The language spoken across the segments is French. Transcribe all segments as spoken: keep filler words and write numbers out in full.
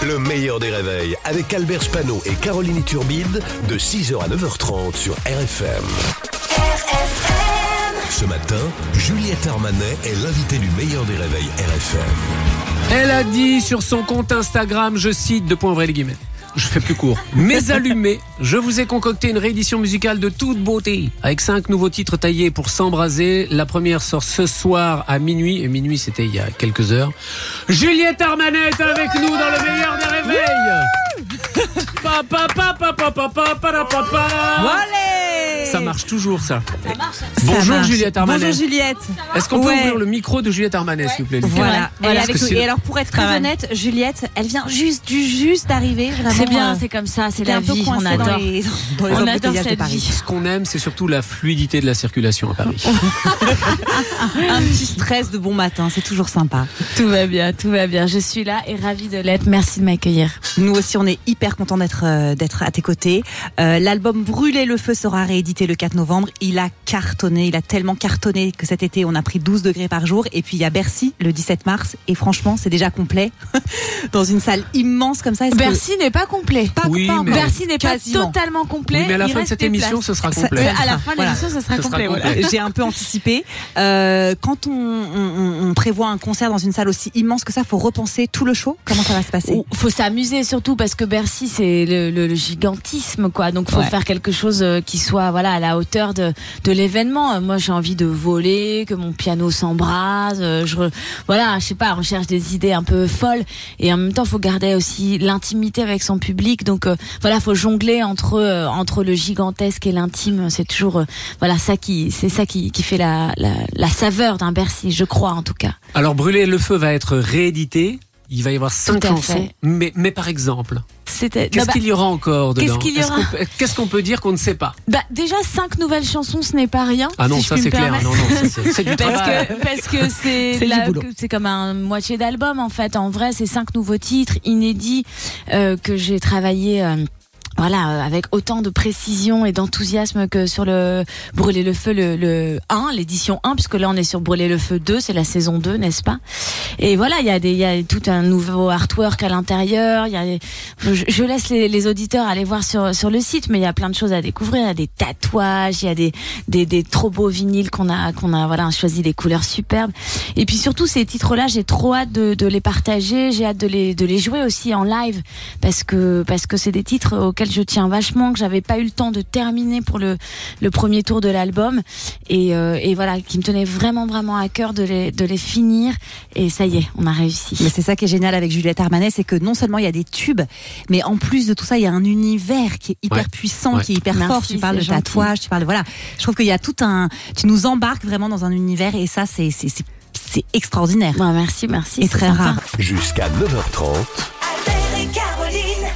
Le meilleur des réveils avec Albert Spano et Caroline Turbide de six heures à neuf heures trente sur R F M. R F M. Ce matin, Juliette Armanet est l'invitée du meilleur des réveils R F M. Elle a dit sur son compte Instagram, je cite, deux points ouvrés les guillemets. Je fais plus court. Mais allumé, je vous ai concocté une réédition musicale de toute beauté avec cinq nouveaux titres taillés pour s'embraser. La première sort ce soir à minuit, et minuit c'était il y a quelques heures. Juliette Armanet est avec nous dans le meilleur des réveils. Papa, papa, papa, papa, papa, papa. Allez, ça marche toujours ça. Ça marche. Bonjour Ça marche. Juliette Armanet. Bonjour Juliette. Est-ce qu'on peut Ouais. ouvrir le micro de Juliette Armanet, Ouais. s'il vous plaît, Lucas? Voilà. Voilà. Elle est avec nous. que Et alors pour être très Pas mal. honnête, Juliette, elle vient juste du juste d'arriver. Vraiment, C'est bien, euh, c'est comme ça, c'est t'es la un peu vie, on coincée dans adore. les- dans les On adore embouteillages de cette Paris. vie. Ce qu'on aime, c'est surtout la fluidité de la circulation à Paris. Un petit stress de bon matin, c'est toujours sympa. Tout va bien, tout va bien. Je suis là et ravie de l'être. Merci de m'accueillir. Nous aussi, on est hyper contents d'être euh, d'être à tes côtés. Euh, L'album Brûler le feu sera réédité le quatre novembre. Il a cartonné, il a tellement cartonné que cet été, on a pris douze degrés par jour. Et puis il y a Bercy le dix-sept mars. Et franchement, c'est déjà complet dans une salle immense comme ça. Est-ce que- Bercy n'est pas complet. Pas, Oui, pas mais- encore. Bercy n'est pas Quasiment. totalement complet. Oui, mais à la Il fin de reste cette des émission, places. ce sera Ça- complet. ça- À la fin de Voilà. l'émission, ce sera Ce sera complet. complet. voilà. J'ai un peu anticipé. Euh, quand on, on, on prévoit un concert dans une salle aussi immense que ça, faut repenser tout le show. Comment ça va se passer? Ou- faut s'amuser surtout parce que Bercy c'est le, le- le gigantisme quoi, donc faut Ouais. faire quelque chose euh, qui soit voilà à la hauteur de, de l'événement. Euh, Moi j'ai envie de voler, que mon piano s'embrase, euh, je re- voilà je sais pas, on cherche des idées un peu folles et en même temps faut garder aussi l'intimité avec son public, donc euh, voilà faut jongler entre euh, entre le gigantesque et l'intime. C'est toujours euh, voilà ça qui c'est ça qui, qui fait la, la, la saveur d'un Bercy, je crois en tout cas. Alors, Brûler le feu va être réédité. Il va y avoir cinq Tout à chansons. fait. Mais, mais par exemple, C'était qu'est-ce non, bah, qu'il y aura encore dedans? qu'est-ce qu'il y Est-ce aura qu'on peut- Qu'est-ce qu'on peut dire qu'on ne sait pas? Bah, déjà cinq nouvelles chansons, ce n'est pas rien. Ah non, si je ça puis c'est me clair. permettre. Non, non, ça, c'est, c'est du Parce travail. que, parce que c'est, C'est la- du boulot. que c'est comme un moitié d'album en fait. En vrai, c'est cinq nouveaux titres inédits euh, que j'ai travaillé. Euh, Voilà, euh, avec autant de précision et d'enthousiasme que sur le Brûler le feu, le, le un, l'édition un, puisque là on est sur Brûler le feu deux, c'est la saison deux, n'est-ce pas? Et voilà, il y a des, il y a tout un nouveau artwork à l'intérieur. Il y a, des- je, je laisse les, les auditeurs aller voir sur sur le site, mais il y a plein de choses à découvrir. Il y a des tatouages, il y a des des, des trop beaux vinyles qu'on a qu'on a voilà choisi des couleurs superbes. Et puis surtout ces titres-là, j'ai trop hâte de, de les partager. J'ai hâte de les de les jouer aussi en live parce que parce que c'est des titres auxquels je tiens vachement, que j'avais pas eu le temps de terminer pour le, le premier tour de l'album et, euh, et voilà, qui me tenait vraiment vraiment à cœur de les, de les finir et ça y est, on a réussi. Mais c'est ça qui est génial avec Juliette Armanet, c'est que non seulement il y a des tubes, mais en plus de tout ça, il y a un univers qui est hyper Ouais. puissant, Ouais. qui est hyper Merci, fort. Tu parles de c'est gentil. tatouage, tu parles de, voilà. Je trouve qu'il y a tout un, tu nous embarques vraiment dans un univers et ça, c'est, c'est, c'est, c'est extraordinaire. Bon, merci, merci. Et c'est très sympa. rare. Jusqu'à neuf heures trente. Albert et Caroline.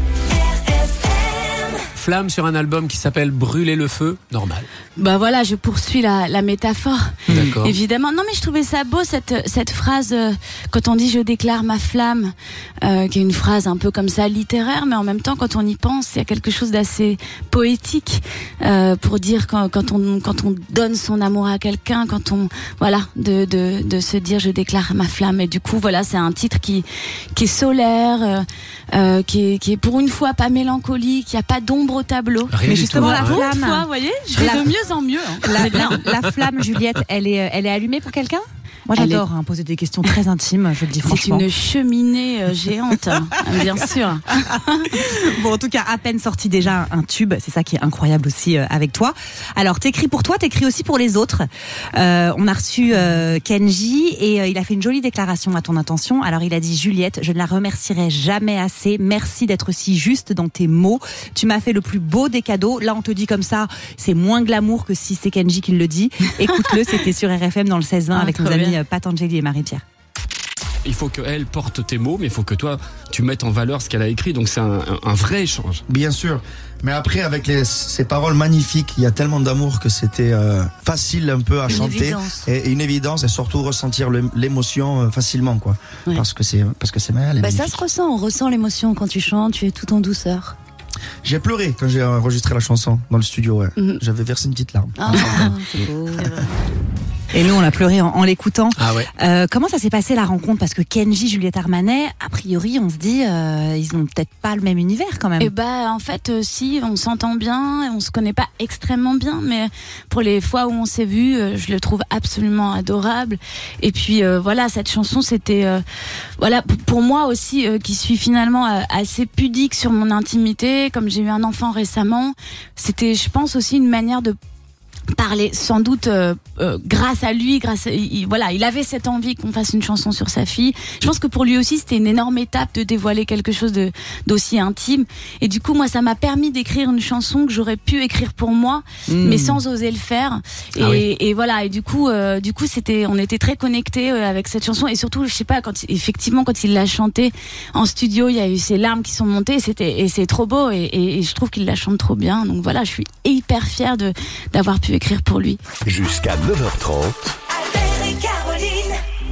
R F M. Flamme sur un album qui s'appelle Brûler le feu, normal. Bah voilà, je poursuis la, la métaphore. D'accord. Évidemment. Non, mais je trouvais ça beau, cette, cette phrase, euh, quand on dit je déclare ma flamme, euh, qui est une phrase un peu comme ça littéraire, mais en même temps, quand on y pense, il y a quelque chose d'assez poétique, euh, pour dire quand, quand on, quand on donne son amour à quelqu'un, quand on, voilà, de, de, de se dire je déclare ma flamme. Et du coup, voilà, c'est un titre qui, qui est solaire, euh, euh, qui est, qui est pour une fois pas mélancolique, il n'y a pas d'ombre au tableau. Rien Mais du justement, tout, la hein. Pour une flamme. fois, vous voyez, je vais La- de mieux en mieux. hein. La, C'est bien. la, la flamme, Juliette, elle est, elle est allumée pour quelqu'un? Moi, Elle j'adore hein, poser des questions très intimes, je le dis C'est franchement. une cheminée euh, géante, hein, bien sûr. Bon, en tout cas, à peine sorti déjà un tube, c'est ça qui est incroyable aussi euh, avec toi. Alors, t'écris pour toi, t'écris aussi pour les autres. Euh, on a reçu euh, Kenji et euh, il a fait une jolie déclaration à ton intention. Alors, il a dit: Juliette, je ne la remercierai jamais assez. Merci d'être si juste dans tes mots. Tu m'as fait le plus beau des cadeaux. Là, on te dit comme ça, c'est moins glamour que si c'est Kenji qui le dit. Écoute-le, c'était sur R F M dans le seize vingt Ah, avec trop nos amis bien. euh, Patangeli et Marie-Pierre. Il faut qu'elle porte tes mots, mais il faut que toi, tu mettes en valeur ce qu'elle a écrit. Donc c'est un, un, un vrai échange. Bien sûr. Mais après, avec les, ces paroles magnifiques, il y a tellement d'amour que c'était euh, facile un peu à Une chanter. évidence. Et, et une évidence, et surtout ressentir le- l'émotion euh, facilement, quoi. Ouais. Parce que c'est, parce que c'est elle est Bah, ça magnifique. se ressent, on ressent l'émotion quand tu chantes, tu es tout en douceur. J'ai pleuré quand j'ai enregistré la chanson dans le studio, ouais. Mhm. J'avais versé une petite larme. Ah, c'est beau. Et nous, on a pleuré en, en l'écoutant. Ah ouais. Euh, comment ça s'est passé la rencontre? Parce que Kenji, Juliette Armanet, a priori, on se dit, euh, ils ont peut-être pas le même univers quand même. Et bah en fait euh, si, on s'entend bien, on se connaît pas extrêmement bien, mais pour les fois où on s'est vu, euh, je le trouve absolument adorable. Et puis euh, voilà, cette chanson c'était euh, voilà p- pour moi aussi euh, qui suis finalement euh, assez pudique sur mon intimité, comme j'ai eu un enfant récemment, c'était je pense aussi une manière de parler sans doute euh, euh, grâce à lui, grâce à, il, voilà, il avait cette envie qu'on fasse une chanson sur sa fille. Je pense que pour lui aussi c'était une énorme étape de dévoiler quelque chose de d'aussi intime. Et du coup moi ça m'a permis d'écrire une chanson que j'aurais pu écrire pour moi, mmh. mais sans oser le faire. Et, ah oui. et voilà. Et du coup, euh, du coup c'était, on était très connectés euh, avec cette chanson. Et surtout, je sais pas, quand effectivement quand il l'a chantée en studio, il y a eu ces larmes qui sont montées. Et c'était et c'est trop beau. Et, et, et je trouve qu'il la chante trop bien. Donc voilà, je suis hyper fière de d'avoir pu écrire pour lui. Jusqu'à neuf heures trente. Albert et Caroline,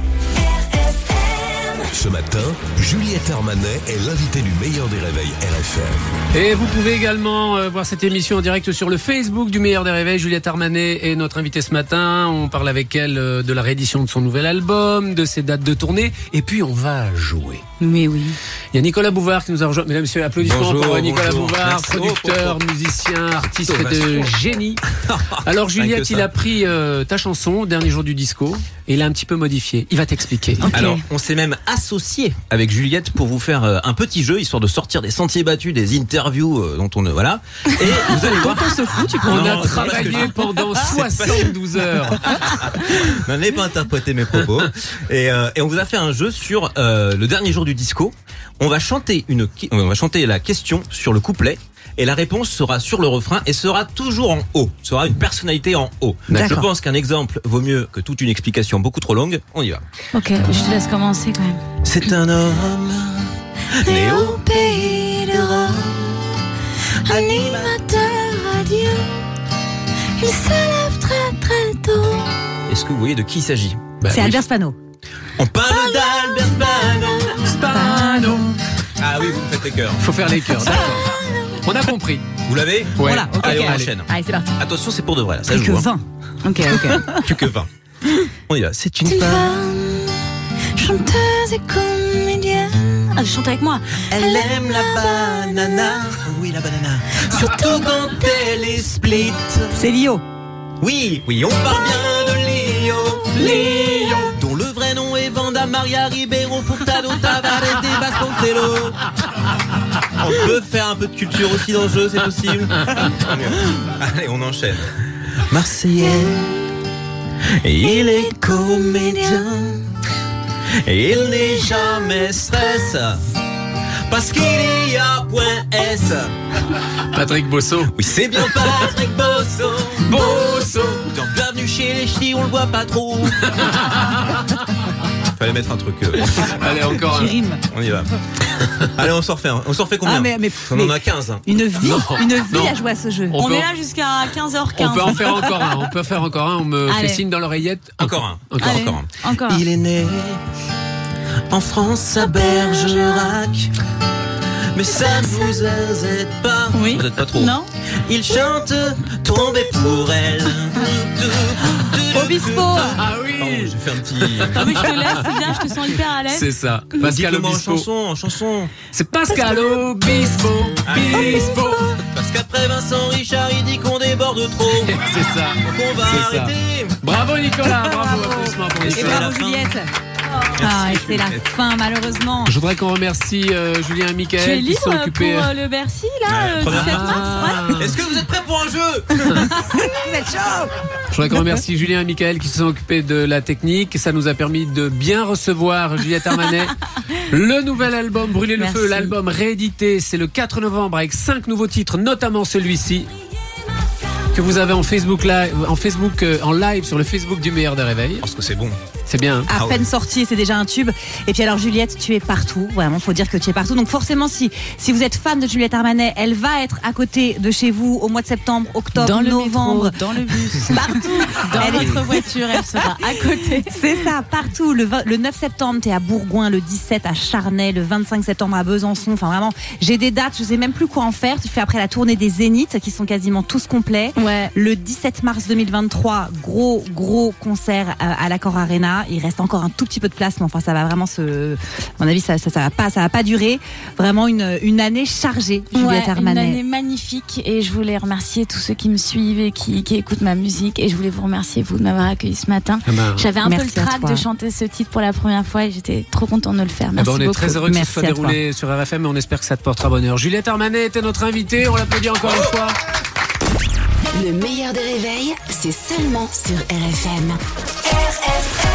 R F M. Ce matin, Juliette Armanet est l'invitée du meilleur des réveils R F M. Et vous pouvez également euh, voir cette émission en direct sur le Facebook du meilleur des réveils. Juliette Armanet est notre invitée ce matin. On parle avec elle euh, de la réédition de son nouvel album, de ses dates de tournée. Et puis on va jouer. Mais oui. Il y a Nicolas Bouvard qui nous a rejoint. Mesdames et messieurs, applaudissements Bonjour, pour Nicolas bonjour. Bouvard, Merci. producteur, Oh, oh, oh. musicien, artiste Plutôt de vache. génie. Alors Juliette, il a pris euh, ta chanson, Dernier jour du disco, et il a un petit peu modifié. Il va t'expliquer. Ok. Alors, on s'est même associé avec Juliette pour vous faire euh, un petit jeu, histoire de sortir des sentiers battus, des interviews euh, dont on... Voilà. Et vous allez voir... On se fout, tu On Non, a c'est pas ce que travaillé je- pendant C'est pas- soixante-douze heures. N'allez pas interpréter mes propos. Et, euh, et on vous a fait un jeu sur euh, le dernier jour du disco. On va chanter une, qui- on va chanter la question sur le couplet. Et la réponse sera sur le refrain et sera toujours en haut. Sera une personnalité en haut. D'accord. Je pense qu'un exemple vaut mieux que toute une explication beaucoup trop longue. On y va. Ok, je te laisse commencer quand même. C'est un homme né au pays de Rome, Animateur radio, il se lève très très tôt. Est-ce que vous voyez de qui il s'agit? Bah C'est oui. Albert Spano. On parle d'Albert Spano. Spano. Ah oui, vous me faites les cœurs. Faut faire les cœurs, d'accord. On a compris. Vous l'avez? Ouais. Voilà, ok. Allez, on Allez. enchaîne. Allez, c'est parti. Attention, c'est pour de vrai là. Ça Plus que joue. hein. vingt. Ok, ok. Plus que vingt. On y va. C'est une Une femme. femme, chanteuse et comédienne. Ah, chante avec moi. Elle aime la banana. Oui, la banana. Surtout quand elle est split. C'est Lio. Oui, oui, on parle bien de Lio. Lio. Dont le vrai nom est Vanda Maria Ribeiro Furtado Tavares de Vasconcelos. On peut faire un peu de culture aussi dans le jeu, c'est possible. Allez, on enchaîne. Marseillais, et il est comédien. Et il n'est jamais stress. Parce qu'il y a point S. Patrick Bosso. Oui, c'est bien Patrick Bosso. Bosso. Dans Bienvenue chez les Ch'tis, on le voit pas trop. Fallait mettre un truc. euh, Allez, encore Qui un. rime. On y va. Allez, on s'en refait. un. On s'en refait combien? Ah, mais- mais- On mais- en a quinze. hein. Une vie, Non, une vie non. à jouer à ce jeu. On On peut- est là jusqu'à quinze heures quinze. On peut en faire encore un. On peut faire encore un. On me Allez. fait signe dans l'oreillette. Encore un. Encore, Allez. encore un. Encore. Il est né en France à Bergerac. Mais ça ne vous aide pas. Oui. Peut-être pas trop. Non. Il chante Tomber pour elle. Obispo. Ah Pardon, oui. j'ai fait un petit. Ah oui, je te laisse, c'est bien, je te sens hyper à l'aise. C'est ça. Pascal Dites-le-moi en Obispo. chanson, en chanson. C'est Pascal Obispo. Obispo. Parce qu'après Vincent Richard, il dit qu'on déborde trop. C'est ça. Donc on va C'est ça. arrêter. Bravo Nicolas. Bravo. Applaudissements pour Et c'est Nicolas. la bravo fin. Juliette. Ah, et c'est la fin, malheureusement. Je voudrais qu'on remercie euh, Julien et Tu es Mickaël qui libre sont pour occupés. euh, le Bercy, là, Ouais, euh, première dix-sept fois. mars ouais. Est-ce que vous êtes prêts pour un jeu? Vous êtes chaud. Je voudrais qu'on remercie Julien et Mickaël qui se sont occupés de la technique. Ça nous a permis de bien recevoir Juliette Armanet. Le nouvel album Brûler le Merci. feu, l'album réédité, c'est le quatre novembre avec cinq nouveaux titres, notamment celui-ci que vous avez en Facebook live, en Facebook, euh, en live sur le Facebook du meilleur des réveils. Parce que c'est bon. C'est C'est bien. Hein. À Ah peine ouais. sorti, c'est déjà un tube. Et puis alors Juliette, tu es partout. Vraiment, faut dire que tu es partout. Donc forcément, si si vous êtes fan de Juliette Armanet, elle va être à côté de chez vous au mois de septembre, octobre, Dans le novembre, métro, dans le bus, partout. dans Elle est- votre voiture, elle sera à côté. C'est ça, partout. Le, vingt le neuf septembre, t'es à Bourgoin, le dix-sept à Charnay, le vingt-cinq septembre à Besançon. Enfin vraiment, j'ai des dates, je sais même plus quoi en faire. Tu fais après la tournée des Zéniths qui sont quasiment tous complets. Ouais. Le dix-sept mars deux mille vingt-trois, gros gros concert à, à l'Accor Arena. Il reste encore un tout petit peu de place, mais enfin ça va vraiment se. À mon avis, ça ça, ça va pas ça va pas durer. Vraiment une une année chargée, Juliette Ouais, une Armanet. année magnifique et je voulais remercier tous ceux qui me suivent et qui, qui écoutent ma musique et je voulais vous remercier vous de m'avoir accueilli ce matin. Ah ben, J'avais un Merci peu le à trac toi. de chanter ce titre pour la première fois et j'étais trop contente de le faire. eh Merci ben, on est beaucoup. très heureux que Merci ça soit à toi. déroulé sur R F M et on espère que ça te portera bonheur. Juliette Armanet était notre invitée, on l'applaudit encore une fois. Le meilleur des réveils, c'est seulement sur R F M. R F M.